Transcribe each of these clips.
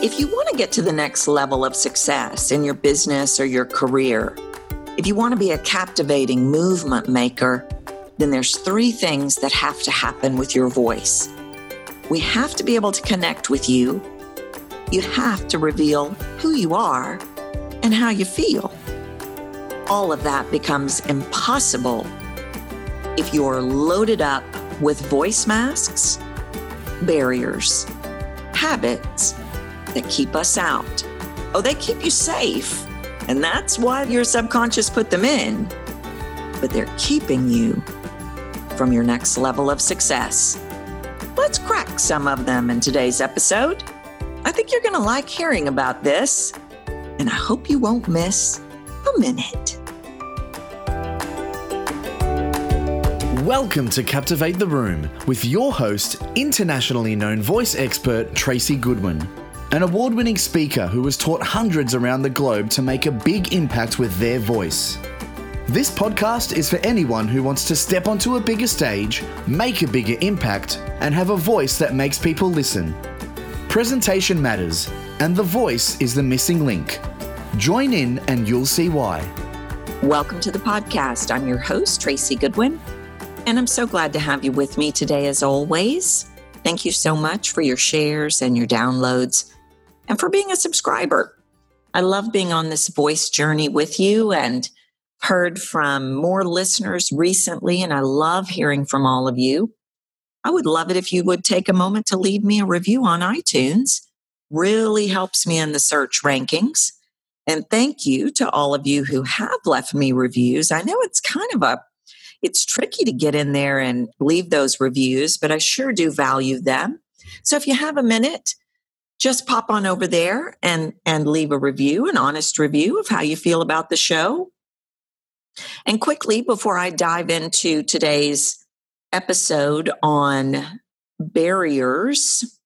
If you want to get to the next level of success in your business or your career, if you want to be a captivating movement maker, then there's 3 things that have to happen with your voice. We have to be able to connect with you. You have to reveal who you are and how you feel. All of that becomes impossible if you're loaded up with voice masks, barriers, habits that keep us out. Oh, they keep you safe, and that's why your subconscious put them in, but they're keeping you from your next level of success. Let's crack some of them in today's episode. I think you're going to like hearing about this, and I hope you won't miss a minute. Welcome to Captivate the Room with your host, internationally known voice expert Tracy Goodwin, an award-winning speaker who has taught hundreds around the globe to make a big impact with their voice. This podcast is for anyone who wants to step onto a bigger stage, make a bigger impact, and have a voice that makes people listen. Presentation matters, and the voice is the missing link. Join in and you'll see why. Welcome to the podcast. I'm your host, Tracy Goodwin, and I'm so glad to have you with me today as always. Thank you so much for your shares and your downloads and for being a subscriber. I love being on this voice journey with you and heard from more listeners recently, and I love hearing from all of you. I would love it if you would take a moment to leave me a review on iTunes. Really helps me in the search rankings. And thank you to all of you who have left me reviews. I know it's tricky to get in there and leave those reviews, but I sure do value them. So if you have a minute, just pop on over there and leave a review, an honest review of how you feel about the show. And quickly, before I dive into today's episode on barriers,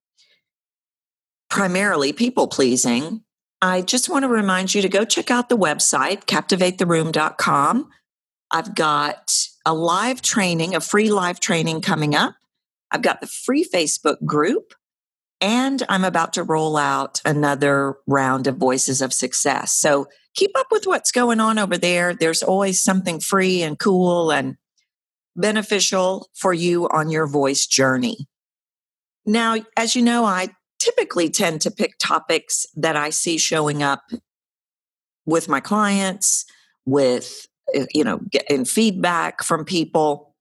primarily people pleasing, I just want to remind you to go check out the website, captivatetheroom.com. I've got a live training, a free live training coming up. I've got the free Facebook group, and I'm about to roll out another round of Voices of Success. So keep up with what's going on over there. There's always something free and cool and beneficial for you on your voice journey. Now, as you know, I typically tend to pick topics that I see showing up with my clients, with, getting feedback from people.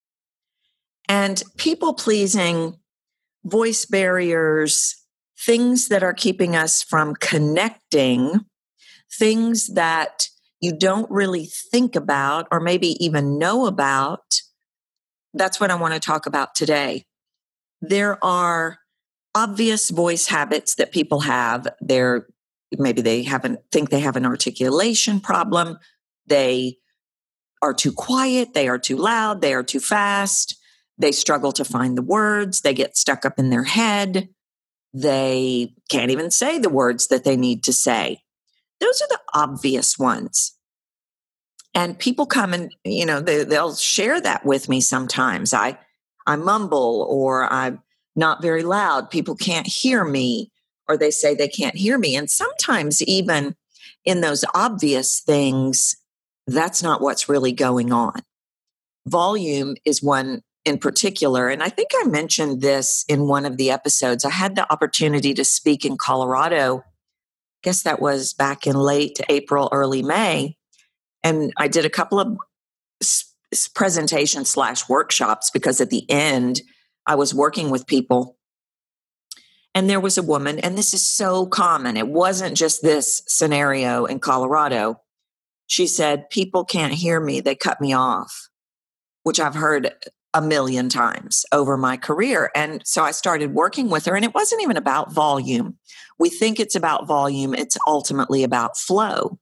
And people pleasing, voice barriers, things that are keeping us from connecting, things that you don't really think about or maybe even know about. That's what I want to talk about today. There are obvious voice habits that people have. Maybe they think they have an articulation problem. They are too quiet. They are too loud. They are too fast. They struggle to find the words. They get stuck up in their head. They can't even say the words that they need to say. Those are the obvious ones. And people come and, they'll share that with me sometimes. I mumble, or I'm not very loud. People can't hear me, or they say they can't hear me. And sometimes even in those obvious things, that's not what's really going on. Volume is one in particular. And I think I mentioned this in one of the episodes. I had the opportunity to speak in Colorado. I guess that was back in late April, early May. And I did a couple of presentations / workshops because at the end I was working with people. And there was a woman, and this is so common. It wasn't just this scenario in Colorado. She said, people can't hear me. They cut me off, which I've heard a million times over my career. And so I started working with her, and it wasn't even about volume. We think it's about volume. It's ultimately about flow.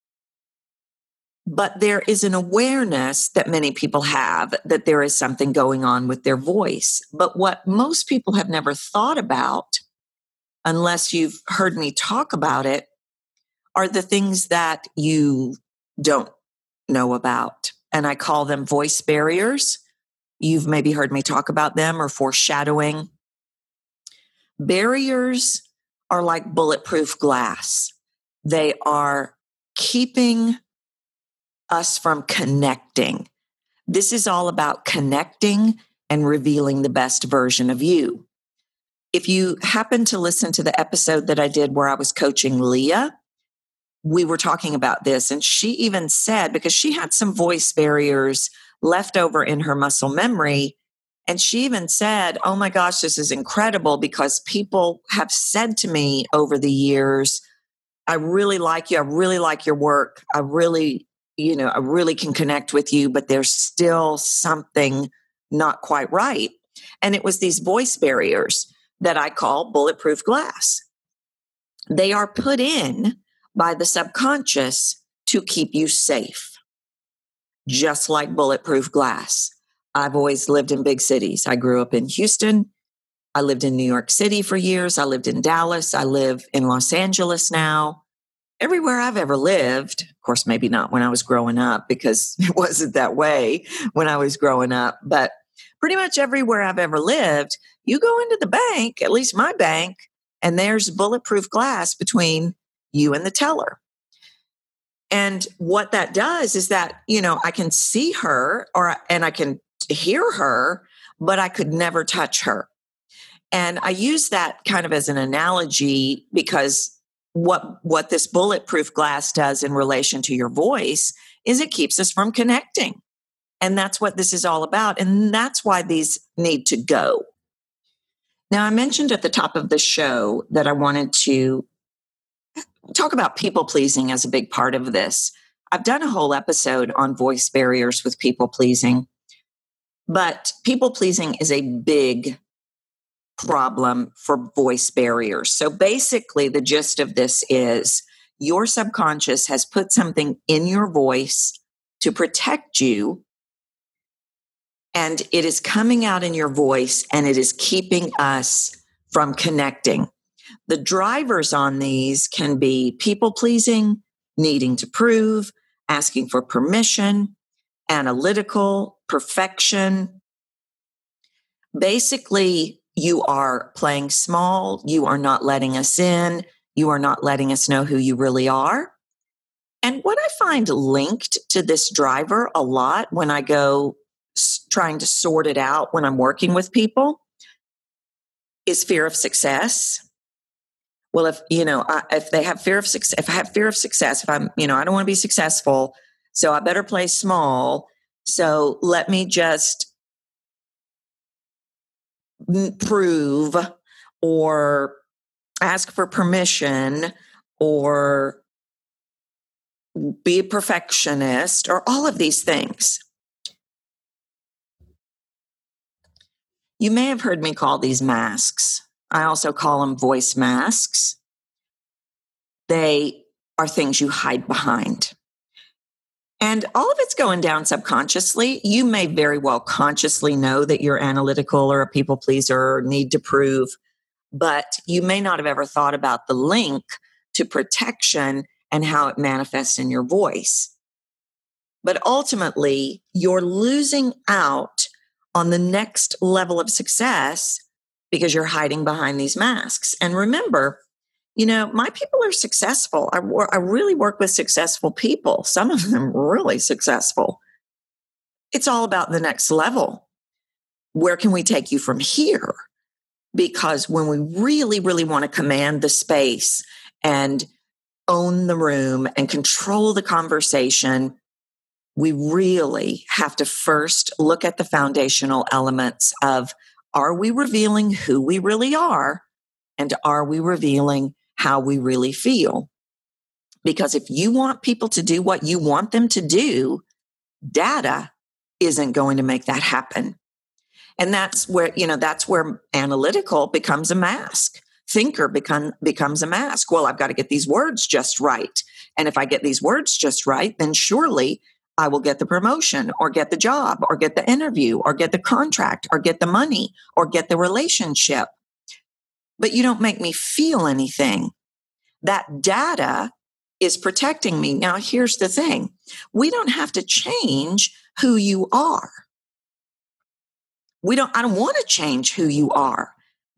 But there is an awareness that many people have that there is something going on with their voice. But what most people have never thought about, unless you've heard me talk about it, are the things that you don't know about. And I call them voice barriers. You've maybe heard me talk about them, or foreshadowing. Barriers are like bulletproof glass. They are keeping us from connecting. This is all about connecting and revealing the best version of you. If you happen to listen to the episode that I did where I was coaching Leah, we were talking about this, and she even said, because she had some voice barriers left over in her muscle memory, and she even said, oh my gosh, this is incredible, because people have said to me over the years, I really like you. I really like your work. I really can connect with you, but there's still something not quite right. And it was these voice barriers that I call bulletproof glass. They are put in by the subconscious to keep you safe, just like bulletproof glass. I've always lived in big cities. I grew up in Houston. I lived in New York City for years. I lived in Dallas. I live in Los Angeles now. Everywhere I've ever lived, of course, maybe not when I was growing up, because it wasn't that way when I was growing up, but pretty much everywhere I've ever lived, you go into the bank, at least my bank, and there's bulletproof glass between you and the teller. And what that does is that, I can see her and I can hear her, but I could never touch her. And I use that kind of as an analogy because what this bulletproof glass does in relation to your voice is it keeps us from connecting. And that's what this is all about. And that's why these need to go. Now, I mentioned at the top of the show that I wanted to talk about people pleasing as a big part of this. I've done a whole episode on voice barriers with people pleasing, but people pleasing is a big problem for voice barriers. So basically, the gist of this is your subconscious has put something in your voice to protect you, and it is coming out in your voice, and it is keeping us from connecting. The drivers on these can be people pleasing, needing to prove, asking for permission, analytical, perfection. Basically, you are playing small. You are not letting us in. You are not letting us know who you really are. And what I find linked to this driver a lot when I go trying to sort it out when I'm working with people is fear of success. Well, if they have fear of success, if I have fear of success, if I'm, I don't want to be successful, so I better play small. So let me just prove or ask for permission or be a perfectionist or all of these things. You may have heard me call these masks. I also call them voice masks. They are things you hide behind. And all of it's going down subconsciously. You may very well consciously know that you're analytical or a people pleaser or need to prove, but you may not have ever thought about the link to protection and how it manifests in your voice. But ultimately, you're losing out on the next level of success because you're hiding behind these masks. And remember, my people are successful. I really work with successful people, some of them really successful. It's all about the next level. Where can we take you from here? Because when we really, really want to command the space and own the room and control the conversation, we really have to first look at the foundational elements of, are we revealing who we really are? And are we revealing how we really feel? Because if you want people to do what you want them to do, data isn't going to make that happen. And that's where analytical becomes a mask. Thinker becomes a mask. Well, I've got to get these words just right. And if I get these words just right, then surely I will get the promotion or get the job or get the interview or get the contract or get the money or get the relationship. But you don't make me feel anything. That data is protecting me. Now, here's the thing. We don't have to change who you are. I don't want to change who you are.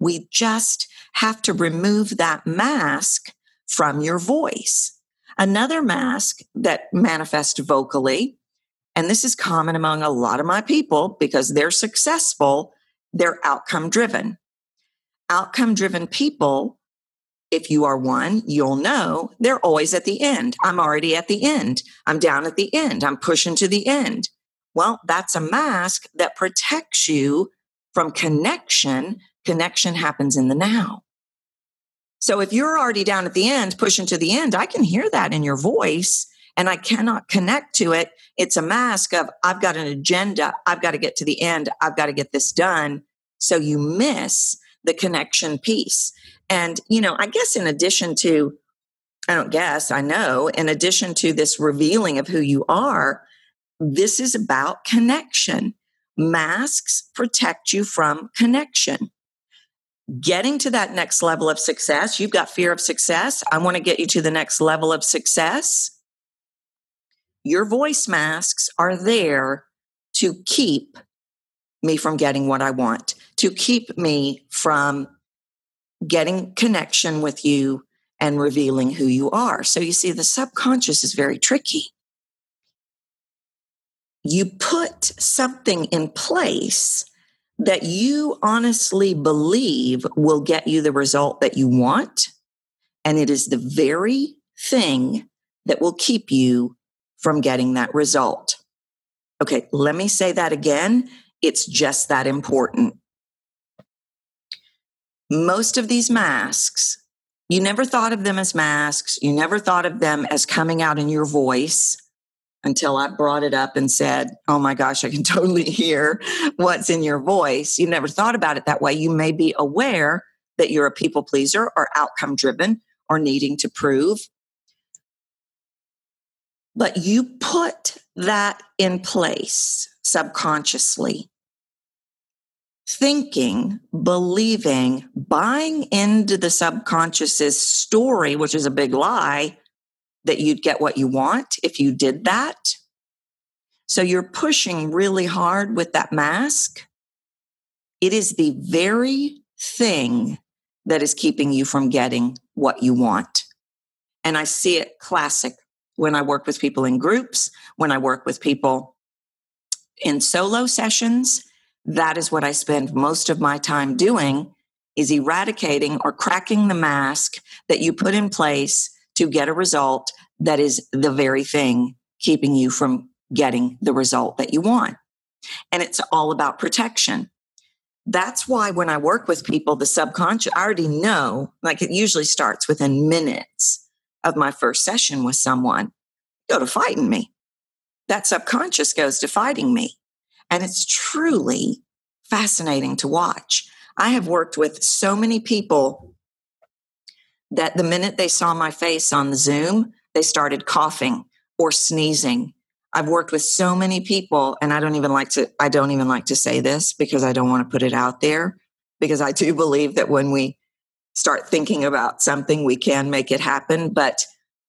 We just have to remove that mask from your voice. Another mask that manifests vocally, and this is common among a lot of my people because they're successful, they're outcome driven. Outcome driven people, if you are one, you'll know they're always at the end. I'm already at the end. I'm down at the end. I'm pushing to the end. Well, that's a mask that protects you from connection. Connection happens in the now. So if you're already down at the end, pushing to the end, I can hear that in your voice and I cannot connect to it. It's a mask of, I've got an agenda. I've got to get to the end. I've got to get this done. So you miss the connection piece. And, I guess in addition to, I know, in addition to this revealing of who you are, this is about connection. Masks protect you from connection. Getting to that next level of success, you've got fear of success. I want to get you to the next level of success. Your voice masks are there to keep me from getting what I want, to keep me from getting connection with you and revealing who you are. So you see, the subconscious is very tricky. You put something in place that you honestly believe will get you the result that you want. And it is the very thing that will keep you from getting that result. Okay, let me say that again. It's just that important. Most of these masks, you never thought of them as masks. You never thought of them as coming out in your voice until I brought it up and said, oh my gosh, I can totally hear what's in your voice. You never thought about it that way. You may be aware that you're a people pleaser or outcome driven or needing to prove. But you put that in place subconsciously, thinking, believing, buying into the subconscious's story, which is a big lie, that you'd get what you want if you did that. So you're pushing really hard with that mask. It is the very thing that is keeping you from getting what you want. And I see it classic when I work with people in groups, when I work with people in solo sessions. That is what I spend most of my time doing, is eradicating or cracking the mask that you put in place to get a result that is the very thing keeping you from getting the result that you want. And it's all about protection. That's why when I work with people, the subconscious, I already know, like it usually starts within minutes of my first session with someone, go to fighting me. That subconscious goes to fighting me. And it's truly fascinating to watch. I have worked with so many people that the minute they saw my face on the Zoom, they started coughing or sneezing. I've worked with so many people, and I don't even like to say this because I don't want to put it out there, because I do believe that when we start thinking about something, we can make it happen. But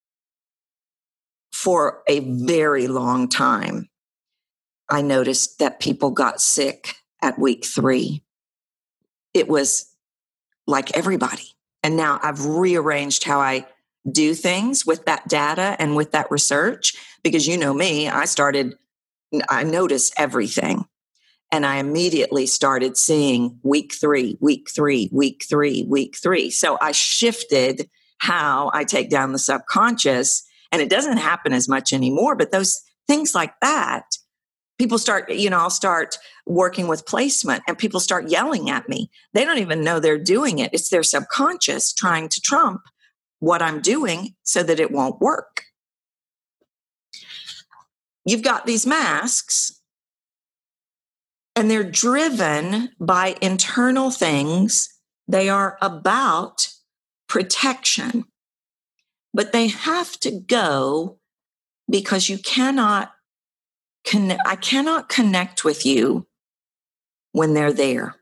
for a very long time, I noticed that people got sick at week 3. It was like everybody. And now I've rearranged how I do things with that data and with that research, because you know me, I notice everything. And I immediately started seeing week 3, week 3, week 3, week 3. So I shifted how I take down the subconscious, and it doesn't happen as much anymore. But those things like that, people start, I'll start working with placement and people start yelling at me. They don't even know they're doing it. It's their subconscious trying to trump what I'm doing so that it won't work. You've got these masks, and they're driven by internal things. They are about protection, but they have to go because you cannot I cannot connect with you when they're there.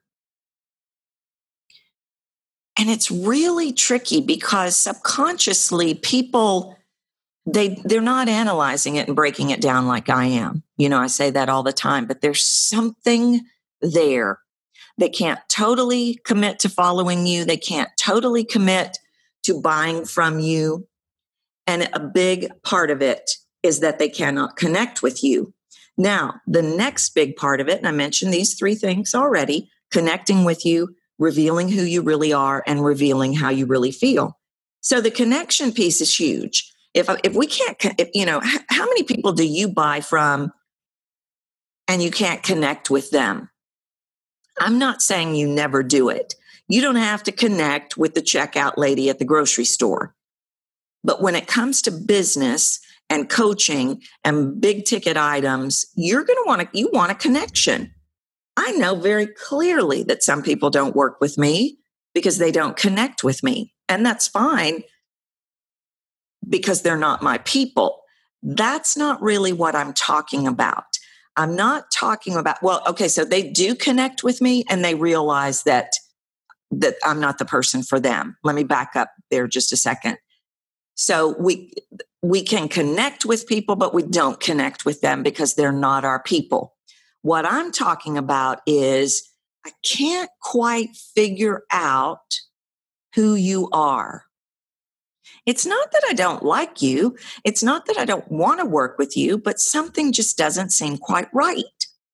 And it's really tricky because subconsciously people, they're not analyzing it and breaking it down like I am. I say that all the time, but there's something there. They can't totally commit to following you. They can't totally commit to buying from you. And a big part of it is that they cannot connect with you. Now, the next big part of it, and I mentioned these three things already, connecting with you, revealing who you really are, and revealing how you really feel. So the connection piece is huge. If we can't, how many people do you buy from and you can't connect with them? I'm not saying you never do it. You don't have to connect with the checkout lady at the grocery store. But when it comes to business and coaching and big ticket items, you want a connection. I know very clearly that some people don't work with me because they don't connect with me. And that's fine because they're not my people. That's not really what I'm talking about. I'm not talking about, so they do connect with me and they realize that I'm not the person for them. Let me back up there just a second. So we can connect with people, but we don't connect with them because they're not our people. What I'm talking about is I can't quite figure out who you are. It's not that I don't like you. It's not that I don't want to work with you, but something just doesn't seem quite right.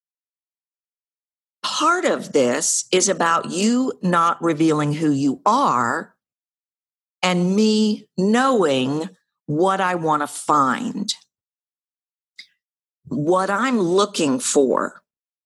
Part of this is about you not revealing who you are and me knowing what I want to find, what I'm looking for.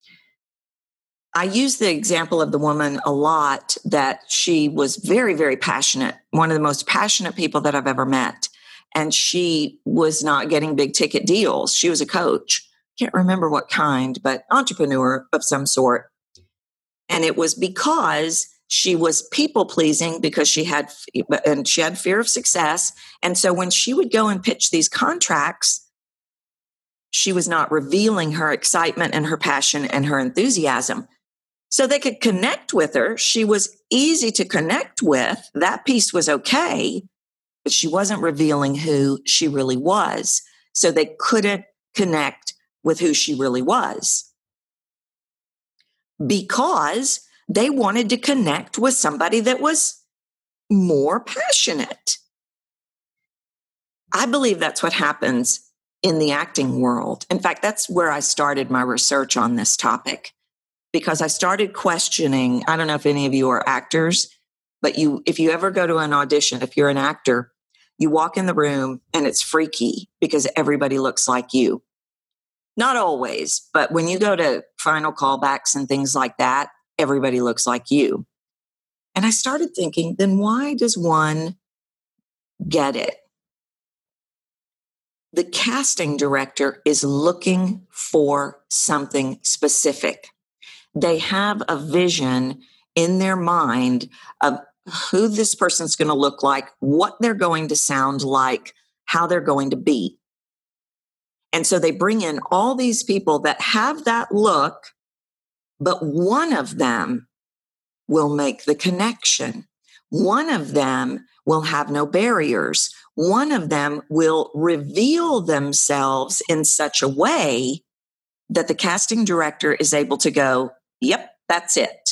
I use the example of the woman a lot that she was very, very passionate, one of the most passionate people that I've ever met. And she was not getting big ticket deals. She was a coach. Can't remember what kind, but entrepreneur of some sort. And it was because she was people pleasing because she had fear of success. And so when she would go and pitch these contracts, she was not revealing her excitement and her passion and her enthusiasm. So they could connect with her. She was easy to connect with. That piece was okay, but she wasn't revealing who she really was. So they couldn't connect with who she really was because they wanted to connect with somebody that was more passionate. I believe that's what happens in the acting world. In fact, that's where I started my research on this topic. Because I started questioning, I don't know if any of you are actors, but if you ever go to an audition, if you're an actor, you walk in the room and it's freaky because everybody looks like you. Not always, but when you go to final callbacks and things like that, everybody looks like you. And I started thinking, then why does one get it? The casting director is looking for something specific. They have a vision in their mind of who this person's going to look like, what they're going to sound like, how they're going to be. And so they bring in all these people that have that look, but one of them will make the connection. One of them will have no barriers. One of them will reveal themselves in such a way that the casting director is able to go, yep, that's it.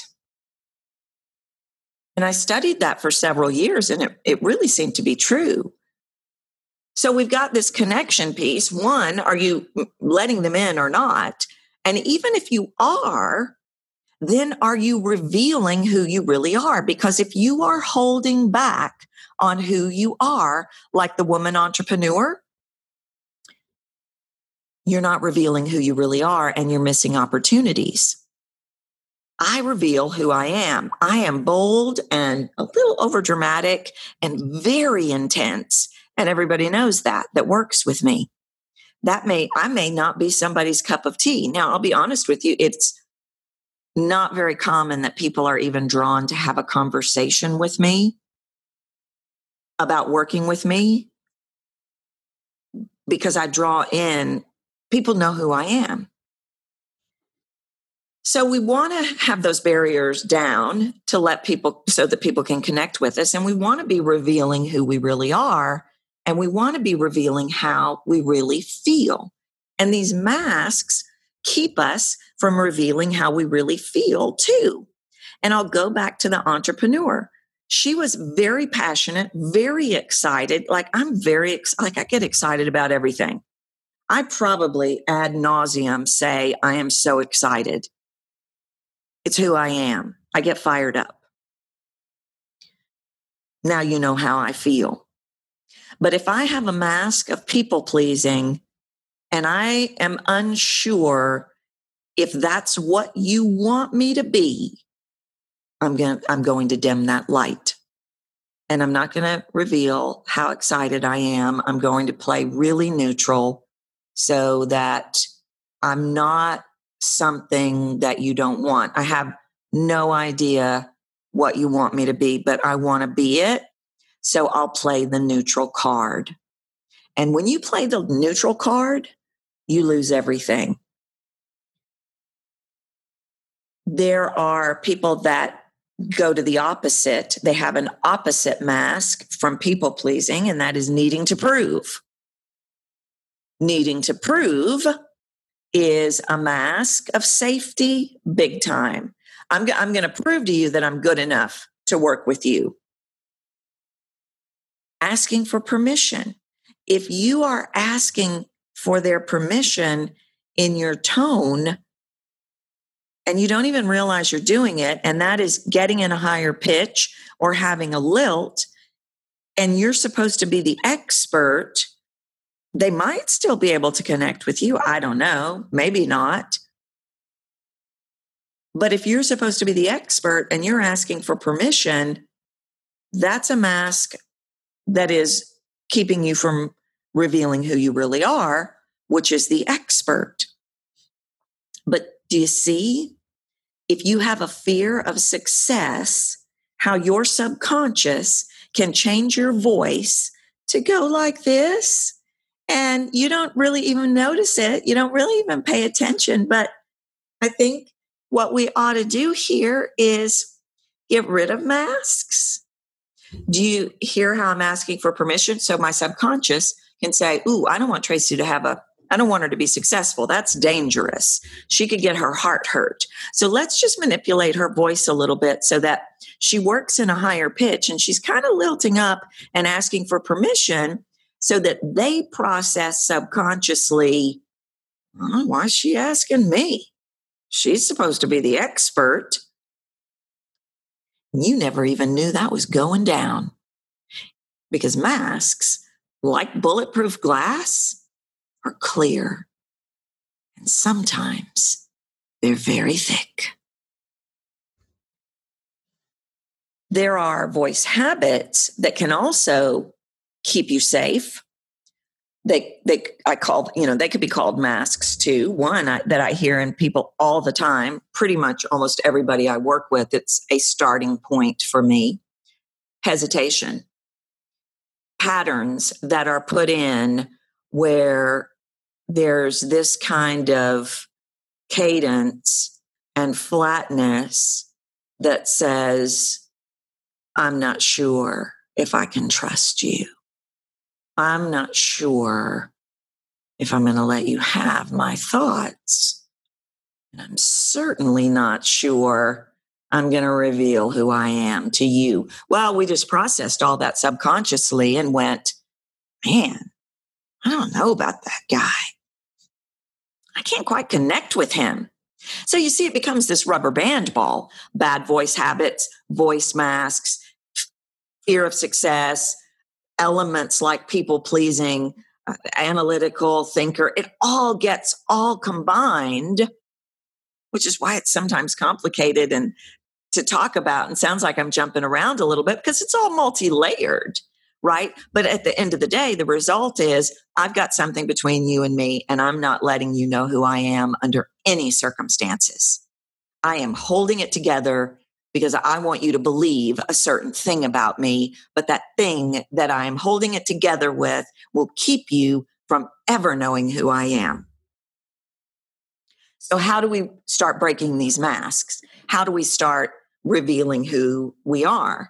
And I studied that for several years, and it really seemed to be true. So we've got this connection piece. One, are you letting them in or not? And even if you are, then are you revealing who you really are? Because if you are holding back on who you are, like the woman entrepreneur, you're not revealing who you really are, and you're missing opportunities. I reveal who I am. I am bold and a little overdramatic and very intense. And everybody knows that works with me. I may not be somebody's cup of tea. Now, I'll be honest with you. It's not very common that people are even drawn to have a conversation with me about working with me because I draw in, people know who I am. So we want to have those barriers down to let people, so that people can connect with us. And we want to be revealing who we really are. And we want to be revealing how we really feel. And these masks keep us from revealing how we really feel too. And I'll go back to the entrepreneur. She was very passionate, very excited. Like I get excited about everything. I probably ad nauseum say, I am so excited. It's who I am. I get fired up. Now you know how I feel. But if I have a mask of people pleasing and I am unsure if that's what you want me to be, I'm going to dim that light. And I'm not going to reveal how excited I am. I'm going to play really neutral so that I'm not something that you don't want. I have no idea what you want me to be, but I want to be it. So I'll play the neutral card. And when you play the neutral card, you lose everything. There are people that go to the opposite. They have an opposite mask from people pleasing, and that is needing to prove. Needing to prove is a mask of safety, big time. I'm going to prove to you that I'm good enough to work with you. Asking for permission. If you are asking for their permission in your tone, and you don't even realize you're doing it, and that is getting in a higher pitch or having a lilt, and you're supposed to be the expert, they might still be able to connect with you. I don't know, maybe not. But if you're supposed to be the expert and you're asking for permission, that's a mask that is keeping you from revealing who you really are, which is the expert. But do you see? If you have a fear of success, how your subconscious can change your voice to go like this, and you don't really even notice it. You don't really even pay attention. But I think what we ought to do here is get rid of masks. Do you hear how I'm asking for permission? So my subconscious can say, ooh, I don't want Tracy to I don't want her to be successful. That's dangerous. She could get her heart hurt. So let's just manipulate her voice a little bit so that she works in a higher pitch and she's kind of lilting up and asking for permission so that they process subconsciously, oh, why is she asking me? She's supposed to be the expert. You never even knew that was going down because masks, like bulletproof glass, are clear, and sometimes they're very thick. There are voice habits that can also keep you safe. They could be called masks too. One that I hear in people all the time, pretty much almost everybody I work with, it's a starting point for me. Hesitation. Patterns that are put in where there's this kind of cadence and flatness that says, I'm not sure if I can trust you. I'm not sure if I'm going to let you have my thoughts. And I'm certainly not sure I'm going to reveal who I am to you. Well, we just processed all that subconsciously and went, man, I don't know about that guy. I can't quite connect with him. So you see, it becomes this rubber band ball. Bad voice habits, voice masks, fear of success, elements like people pleasing, analytical thinker. It all gets all combined, which is why it's sometimes complicated and to talk about and sounds like I'm jumping around a little bit because it's all multi-layered, right? But at the end of the day, the result is I've got something between you and me, and I'm not letting you know who I am under any circumstances. I am holding it together because I want you to believe a certain thing about me, but that thing that I'm holding it together with will keep you from ever knowing who I am. So how do we start breaking these masks? How do we start revealing who we are?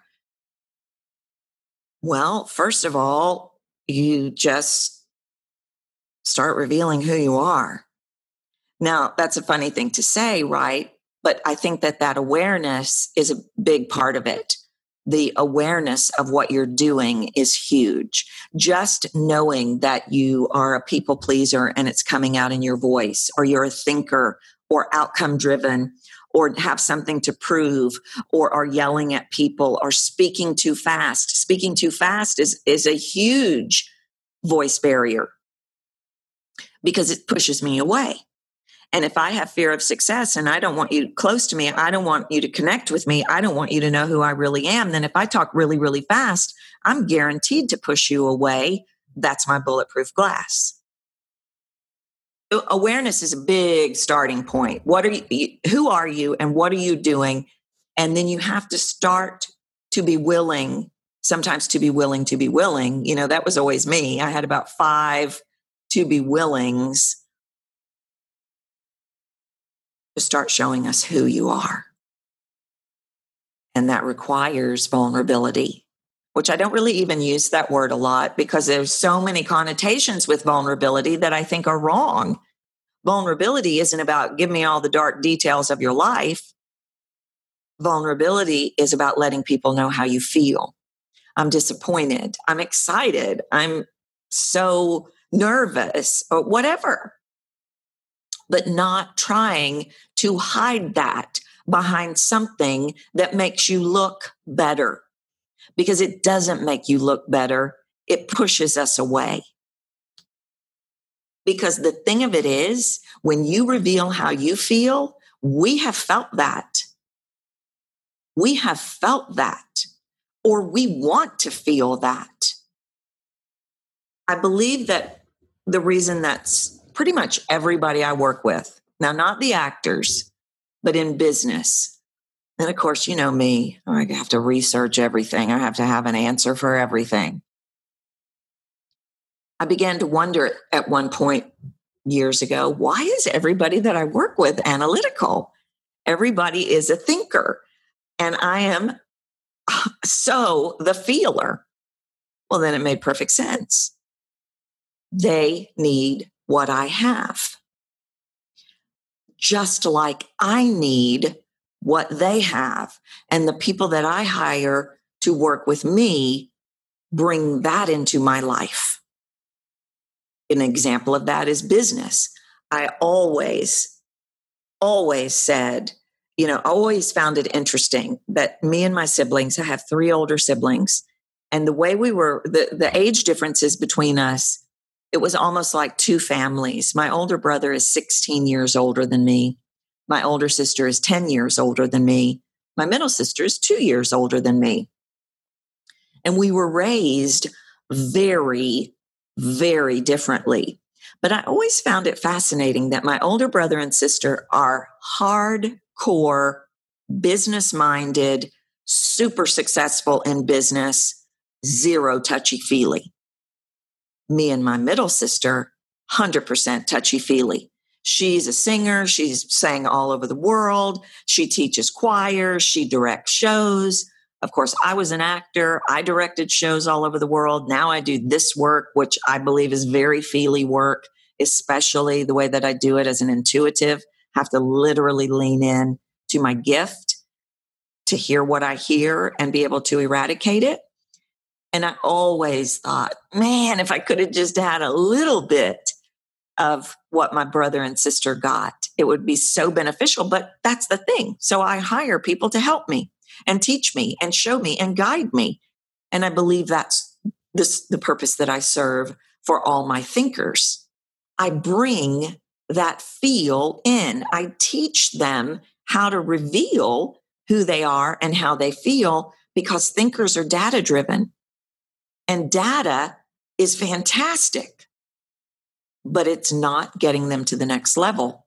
Well, first of all, you just start revealing who you are. Now, that's a funny thing to say, right? But I think that awareness is a big part of it. The awareness of what you're doing is huge. Just knowing that you are a people pleaser and it's coming out in your voice, or you're a thinker or outcome driven, or have something to prove, or are yelling at people, or speaking too fast. Speaking too fast is a huge voice barrier because it pushes me away. And if I have fear of success and I don't want you close to me, I don't want you to connect with me, I don't want you to know who I really am, then if I talk really, really fast, I'm guaranteed to push you away. That's my bulletproof glass. Awareness is a big starting point. Who are you and what are you doing? And then you have to start to be willing, sometimes to be willing to be willing. You know, that was always me. I had about 5 to be willings to start showing us who you are. And that requires vulnerability, which I don't really even use that word a lot because there's so many connotations with vulnerability that I think are wrong. Vulnerability isn't about give me all the dark details of your life. Vulnerability is about letting people know how you feel. I'm disappointed. I'm excited. I'm so nervous or whatever. But not trying to hide that behind something that makes you look better, because it doesn't make you look better. It pushes us away. Because the thing of it is, when you reveal how you feel, we have felt that. We have felt that, or we want to feel that. I believe that the reason that's pretty much everybody I work with, now not the actors, but in business. And of course, you know me, I have to research everything. I have to have an answer for everything. I began to wonder at one point years ago, why is everybody that I work with analytical? Everybody is a thinker, and I am so the feeler. Well, then it made perfect sense. They need what I have, just like I need what they have. And the people that I hire to work with me bring that into my life. An example of that is business. I always said, always found it interesting that me and my siblings, I have 3 older siblings, and the way we were, the age differences between us, it was almost like 2 families. My older brother is 16 years older than me. My older sister is 10 years older than me. My middle sister is 2 years older than me. And we were raised very, very differently. But I always found it fascinating that my older brother and sister are hardcore, business-minded, super successful in business, zero touchy-feely. Me and my middle sister, 100% touchy-feely. She's a singer. She's sang all over the world. She teaches choir. She directs shows. Of course, I was an actor. I directed shows all over the world. Now I do this work, which I believe is very feely work, especially the way that I do it as an intuitive. Have to literally lean in to my gift to hear what I hear and be able to eradicate it. And I always thought, man, if I could have just had a little bit of what my brother and sister got, it would be so beneficial. But that's the thing. So I hire people to help me and teach me and show me and guide me. And I believe that's the purpose that I serve for all my thinkers. I bring that feel in. I teach them how to reveal who they are and how they feel, because thinkers are data driven. And data is fantastic, but it's not getting them to the next level.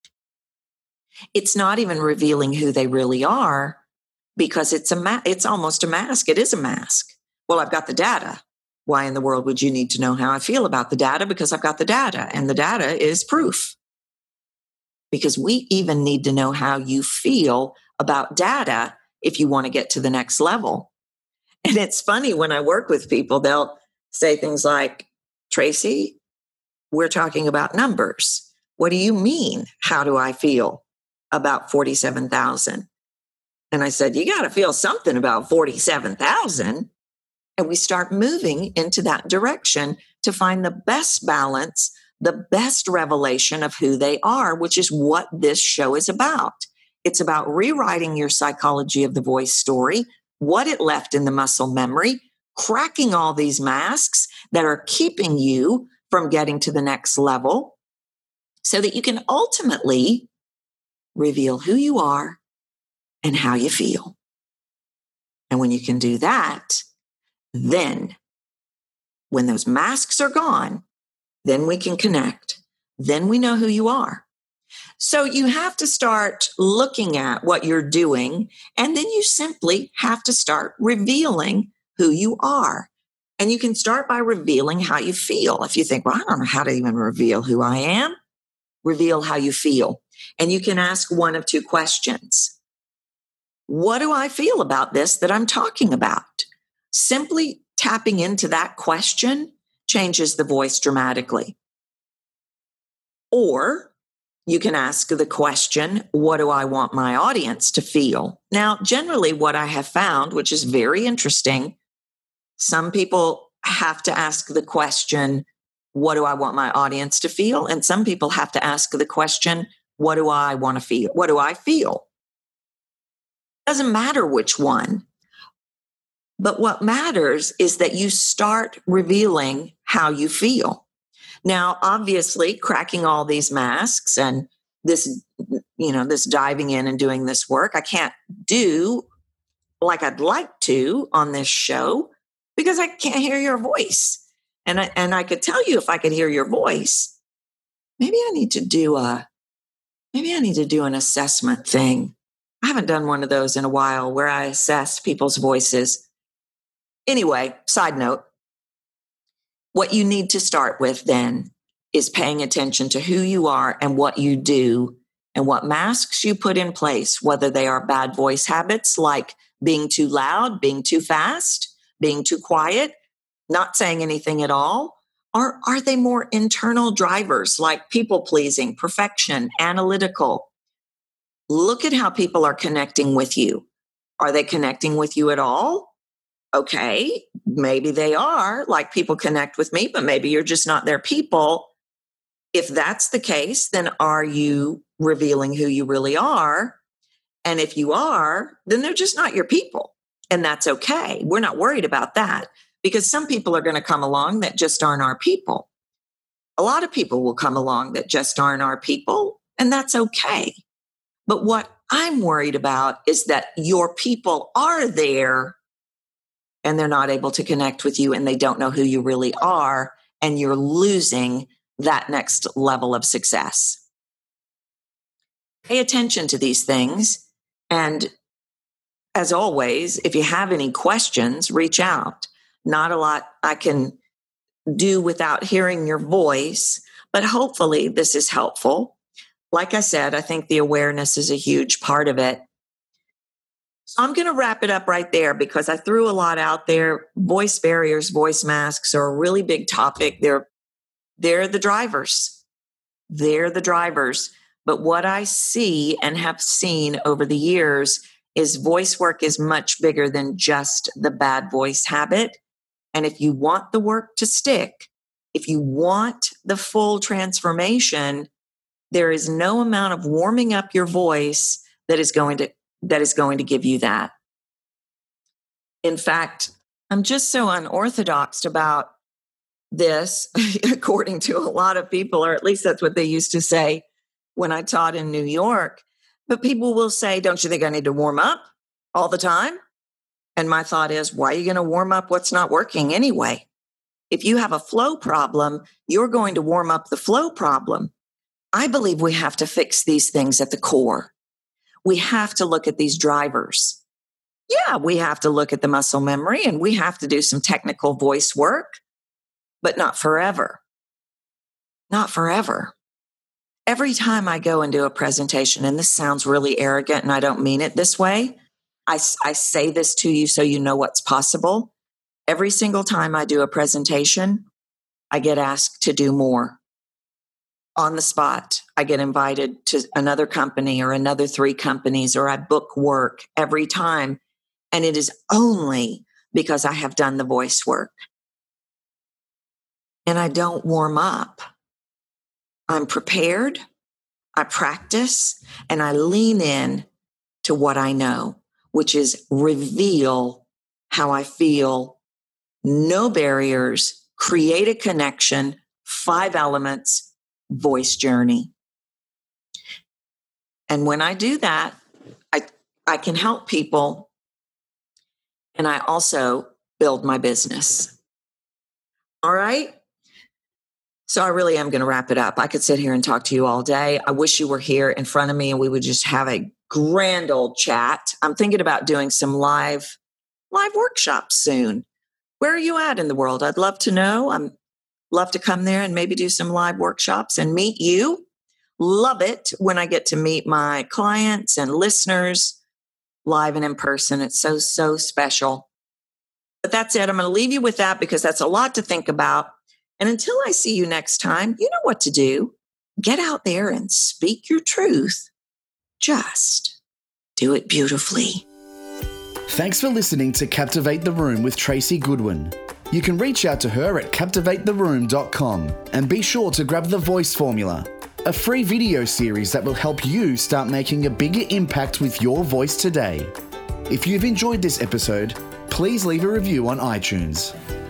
It's not even revealing who they really are, because it's almost a mask. It is a mask. Well, I've got the data. Why in the world would you need to know how I feel about the data? Because I've got the data, and the data is proof. Because we even need to know how you feel about data if you want to get to the next level. And it's funny, when I work with people, they'll say things like, Tracy, we're talking about numbers. What do you mean? How do I feel about 47,000. And I said, you got to feel something about 47,000. And we start moving into that direction to find the best balance, the best revelation of who they are, which is what this show is about. It's about rewriting your psychology of the voice story, what it left in the muscle memory, cracking all these masks that are keeping you from getting to the next level so that you can ultimately reveal who you are and how you feel. And when you can do that, then when those masks are gone, then we can connect. Then we know who you are. So you have to start looking at what you're doing, and then you simply have to start revealing who you are. And you can start by revealing how you feel. If you think, well, I don't know how to even reveal who I am, reveal how you feel. And you can ask one of two questions. What do I feel about this that I'm talking about? Simply tapping into that question changes the voice dramatically. Or you can ask the question, what do I want my audience to feel? Now, generally what I have found, which is very interesting, some people have to ask the question, what do I want my audience to feel? And some people have to ask the question, what do I want to feel? What do I feel? Doesn't matter which one. But what matters is that you start revealing how you feel. Now, obviously, cracking all these masks and this diving in and doing this work, I can't do like I'd like to on this show because I can't hear your voice. And I could tell you if I could hear your voice, maybe I need to do an assessment thing. I haven't done one of those in a while where I assess people's voices. Anyway, side note, what you need to start with then is paying attention to who you are and what you do and what masks you put in place, whether they are bad voice habits like being too loud, being too fast, being too quiet, not saying anything at all, or are they more internal drivers like people pleasing, perfection, analytical? Look at how people are connecting with you. Are they connecting with you at all? Okay, maybe they are, like people connect with me, but maybe you're just not their people. If that's the case, then are you revealing who you really are? And if you are, then they're just not your people. And that's okay. We're not worried about that because some people are going to come along that just aren't our people. A lot of people will come along that just aren't our people, and that's okay. But what I'm worried about is that your people are there and they're not able to connect with you and they don't know who you really are, and you're losing that next level of success. Pay attention to these things. And as always, if you have any questions, reach out. Not a lot I can do without hearing your voice, but hopefully this is helpful. Like I said, I think the awareness is a huge part of it. So I'm going to wrap it up right there because I threw a lot out there. Voice barriers, voice masks are a really big topic. They're the drivers. They're the drivers. But what I see and have seen over the years is voice work is much bigger than just the bad voice habit. And if you want the work to stick, if you want the full transformation, there is no amount of warming up your voice that is going to give you that. In fact, I'm just so unorthodox about this, according to a lot of people, or at least that's what they used to say when I taught in New York. But people will say, don't you think I need to warm up all the time? And my thought is, why are you going to warm up what's not working anyway? If you have a flow problem, you're going to warm up the flow problem. I believe we have to fix these things at the core. We have to look at these drivers. Yeah, we have to look at the muscle memory and we have to do some technical voice work, but not forever. Not forever. Every time I go and do a presentation, and this sounds really arrogant and I don't mean it this way, I say this to you so you know what's possible. Every single time I do a presentation, I get asked to do more. on the spot, I get invited to another company or another 3 companies, or I book work every time. And it is only because I have done the voice work. And I don't warm up. I'm prepared, I practice, and I lean in to what I know, which is reveal how I feel, no barriers, create a connection, 5 elements, voice journey. And when I do that, I can help people, and I also build my business. All right? So I really am going to wrap it up. I could sit here and talk to you all day. I wish you were here in front of me and we would just have a grand old chat. I'm thinking about doing some live workshops soon. Where are you at in the world? I'd love to know. I'm love to come there and maybe do some live workshops and meet you. Love it when I get to meet my clients and listeners live and in person. It's so, so special. But that's it. I'm going to leave you with that because that's a lot to think about. And until I see you next time, you know what to do. Get out there and speak your truth. Just do it beautifully. Thanks for listening to Captivate the Room with Tracy Goodwin. You can reach out to her at captivatetheroom.com and be sure to grab the Voice Formula, a free video series that will help you start making a bigger impact with your voice today. If you've enjoyed this episode, please leave a review on iTunes.